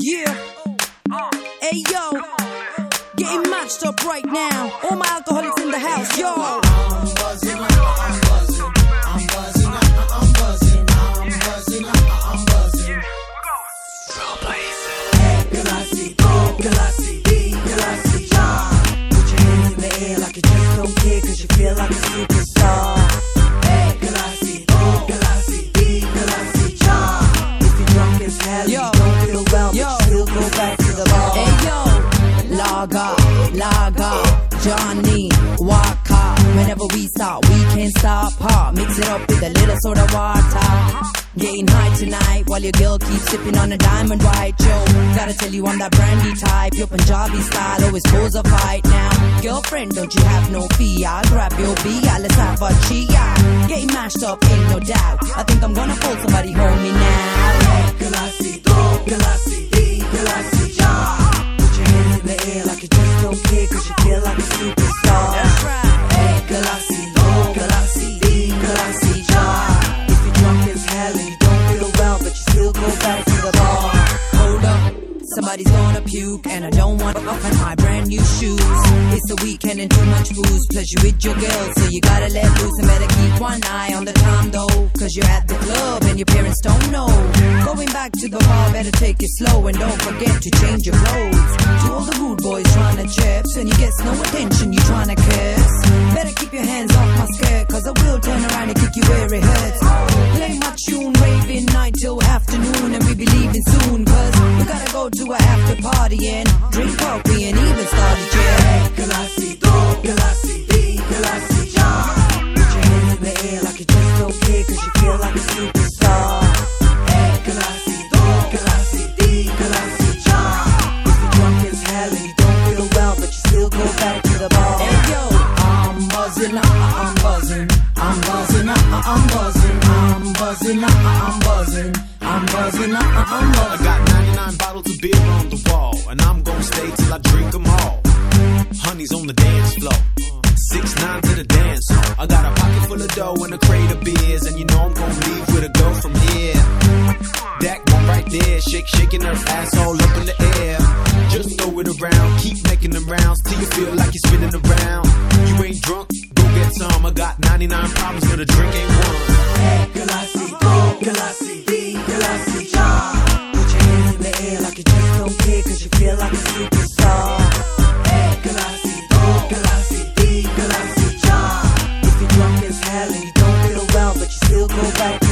Yeah. Hey yo, getting matched up right now. All my alcoholics in the house, yo. I'm buzzing, I'm buzzing, I'm buzzing, I'm buzzing, I'm buzzing, I'm buzzing. Hey, Galassi, oh, Galassi, B, Galassi, ja. Put your hands in the air like you just don't care, cause you feel like a superstar. Hey, Galassi, oh, Galassi, B, Galassi, ja. If you're drunk as hell, you don't feel well, but you still go back to the bar. Hey yo, lager, Johnny Walker. Whenever we start, we can't stop. Mix it up with a little soda water. Getting high tonight while your girl keeps sipping on a diamond white. Yo, gotta tell you I'm that brandy type. Your Punjabi style always cause a fight now. Girlfriend, don't you have no fear? I'll grab your beer, let's have a cheer. Getting mashed up, ain't no doubt. I think I'm gonna pull somebody, hold me now. Galassi, oh, Galassi, B, Galassi, ja. Put your hands in the air like you just don't care, cause you feel like a superstar. That's right. Hey, Galassi, oh, Galassi, B, Galassi, ja. If you're drunk as hell and you don't feel well, but you still go back to the bar. Hold up, somebody's gonna puke, and I don't want to open my brand new shoes. It's the weekend and too much booze, plus you with your girl, so you gotta let loose and better keep one eye on the time though, cause you're at the club and your parents don't know. Going back to the bar, better take it slow and don't forget to change your clothes. To all the rude boys trying to chips and you gets no attention, you trying to kiss. Better keep your hands off my skirt, cause I will turn around and kick you where it hurts. Play my tune, raving night till afternoon, and we be leaving soon, cause we gotta go to a after party and drink coffee and even start a jam. Hey, Galassi, oh, Galassi, B, Galassi, ja. Put your hands in the air like you just don't care, cause you feel like a superstar. Hey, Galassi, oh, Galassi, B, Galassi, ja. If you're drunk as hell and you don't feel well, but you still go back to the bar. Hey yo, I'm buzzing, I'm buzzing, I'm buzzing, I'm buzzing, I'm buzzing, I'm buzzing, I'm buzzing, I'm buzzing. I got 99 bottles of beer on the wall, and I'm gonna stay till I drink them all. Honey's on the dance floor, 6ix9ine to the dance hall. I got a pocket full of dough and a crate of beers, and you know I'm gonna leave with a go from here. That one right there, shaking her asshole up in the air. Just throw it around, keep making them rounds till you feel like you're spinning around. You ain't drunk, go get some. I got 99 problems, but a drink ain't one. Hey, Galassi, oh, Galassi, B, Galassi, ja. Put your hands in the air like you just don't care, cause you feel like a superstar. Hey, Galassi, oh, Galassi, B, Galassi, ja. If you're drunk as hell and you don't feel well, but you still go back